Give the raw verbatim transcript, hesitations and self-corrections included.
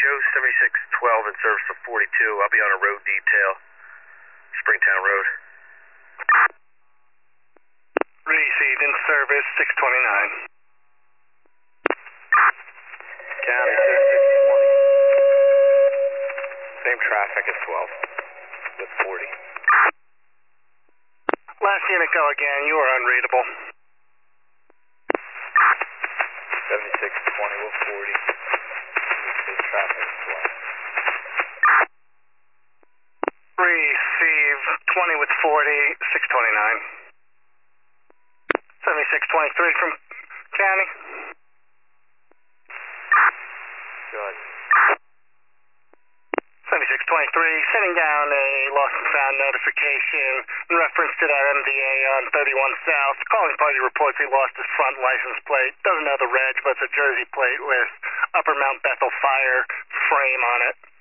show seventy-six twelve in service of forty-two. I'll be on a road detail. Springtown Road. Received in service six twenty-nine. County seventy-six twenty. Same traffic as twelve with forty. Last unit, go again. You are unreadable. seventy-six twenty with forty. Same traffic as twelve. Receive twenty with forty, six twenty-nine. seventy-six twenty-three from County. Good. seventy-six twenty-three, sending down a lost and found notification in reference to that M D A on thirty-one South. Calling party reports he lost his front license plate. Doesn't know the reg, but it's a Jersey plate with Upper Mount Bethel Fire frame on it.